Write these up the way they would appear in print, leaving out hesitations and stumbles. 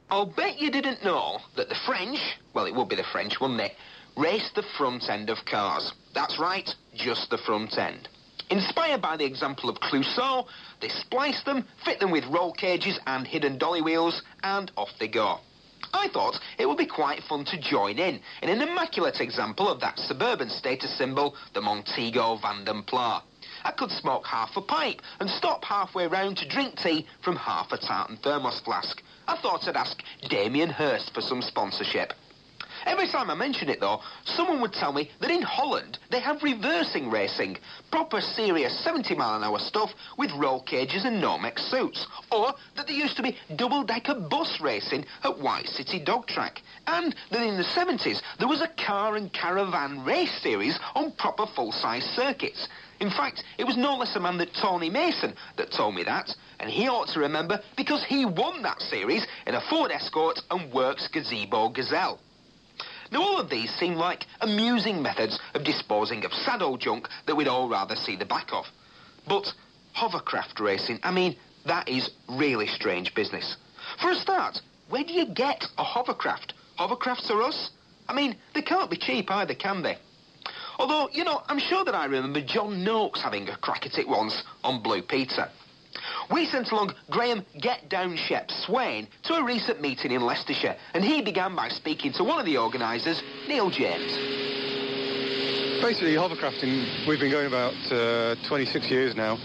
I'll bet you didn't know that the French, well, it would be the French, wouldn't it, raced the front end of cars. That's right, just the front end. Inspired by the example of Clouseau, they spliced them, fit them with roll cages and hidden dolly wheels, and off they go. I thought it would be quite fun to join in an immaculate example of that suburban status symbol, the Montego Vanden Plas. I could smoke half a pipe and stop halfway round to drink tea from half a tartan thermos flask. I thought I'd ask Damien Hirst for some sponsorship. Every time I mention it, though, someone would tell me that in Holland they have reversing racing, proper serious 70-mile-an-hour stuff with roll cages and Nomex suits, or that there used to be double-decker bus racing at White City Dog Track, and that in the 70s there was a car and caravan race series on proper full-size circuits. In fact, it was no less a man than Tony Mason that told me that, and he ought to remember because he won that series in a Ford Escort and Works Gazebo Gazelle. Now, all of these seem like amusing methods of disposing of sad old junk that we'd all rather see the back of. But hovercraft racing, I mean, that is really strange business. For a start, where do you get a hovercraft? Hovercrafts are us? I mean, they can't be cheap either, can they? Although, you know, I'm sure that I remember John Noakes having a crack at it once on Blue Peter. We sent along Graham Get Down Shep Swain to a recent meeting in Leicestershire, and he began by speaking to one of the organisers, Neil James. Basically, hovercrafting, we've been going about 26 years now.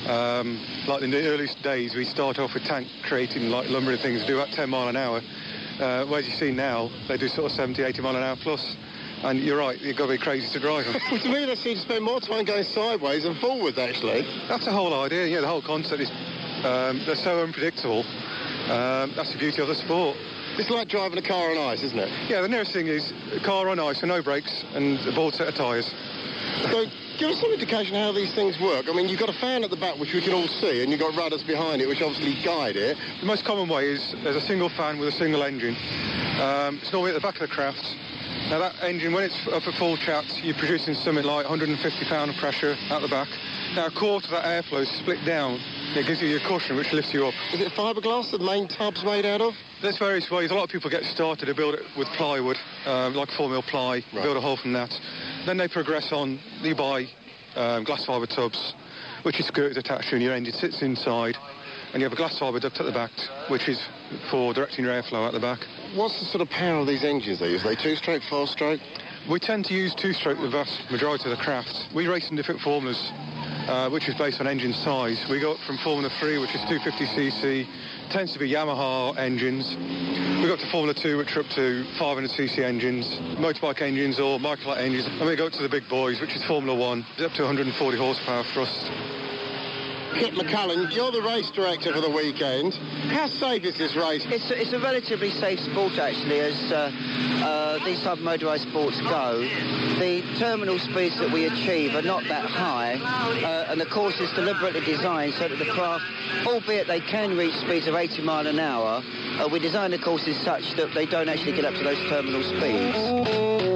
Like in the earliest days, we start off with tank creating like lumbering things, do about 10 mile an hour. Whereas you see now, they do sort of 70, 80 mile an hour plus. And you're right, you've got to be crazy to drive them. Well, to me, they seem to spend more time going sideways than forwards, actually. That's the whole idea, yeah, the whole concept is they're so unpredictable. That's the beauty of the sport. It's like driving a car on ice, isn't it? Yeah, the nearest thing is a car on ice with no brakes and a board set of tyres. So, give us some indication how these things work. I mean, you've got a fan at the back, which we can all see, and you've got rudders behind it, which obviously guide it. The most common way is there's a single fan with a single engine. It's normally at the back of the craft. Now that engine, when it's up at full chat, you're producing something like 150 pound of pressure at the back. Now a quarter of that airflow is split down. It gives you your cushion, which lifts you up. Is it fiberglass the main tub's made out of? There's various ways. A lot of people get started to build it with plywood, like 4mm ply, right. Build a hole from that. Then they progress on. You buy glass fibre tubs, which is skirts attached to, and your engine sits inside. And you have a glass fibre duct at the back, which is for directing your airflow at the back. What's the sort of power of these engines they use? Are they two-stroke, four-stroke? We tend to use two-stroke the vast majority of the craft. We race in different formulas, which is based on engine size. We go up from Formula 3, which is 250cc, tends to be Yamaha engines. We go up to Formula 2, which are up to 500cc engines, motorbike engines or Microlite engines. And we go up to the big boys, which is Formula 1, up to 140 horsepower thrust. Kit McCullen, you're the race director for the weekend. How safe is this race? It's a relatively safe sport, actually, as these type of motorised sports go. The terminal speeds that we achieve are not that high, and the course is deliberately designed so that the craft, albeit they can reach speeds of 80 mile an hour, we design the courses such that they don't actually get up to those terminal speeds.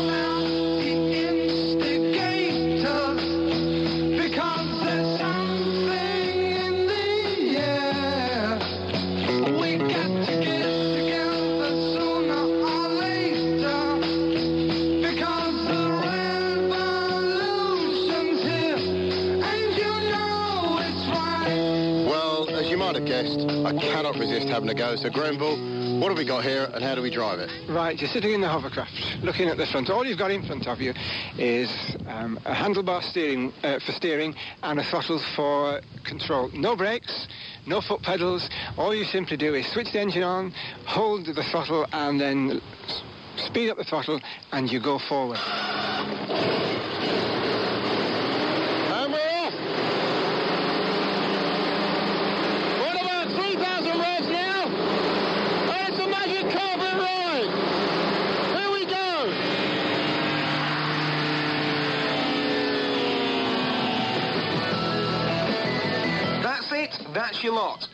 I cannot resist having a go. So, Grenville, what have we got here and how do we drive it? Right, you're sitting in the hovercraft, looking at the front. All you've got in front of you is a handlebar steering for steering and a throttle for control. No brakes, no foot pedals. All you simply do is switch the engine on, hold the throttle, and then speed up the throttle, and you go forward. That's your lot.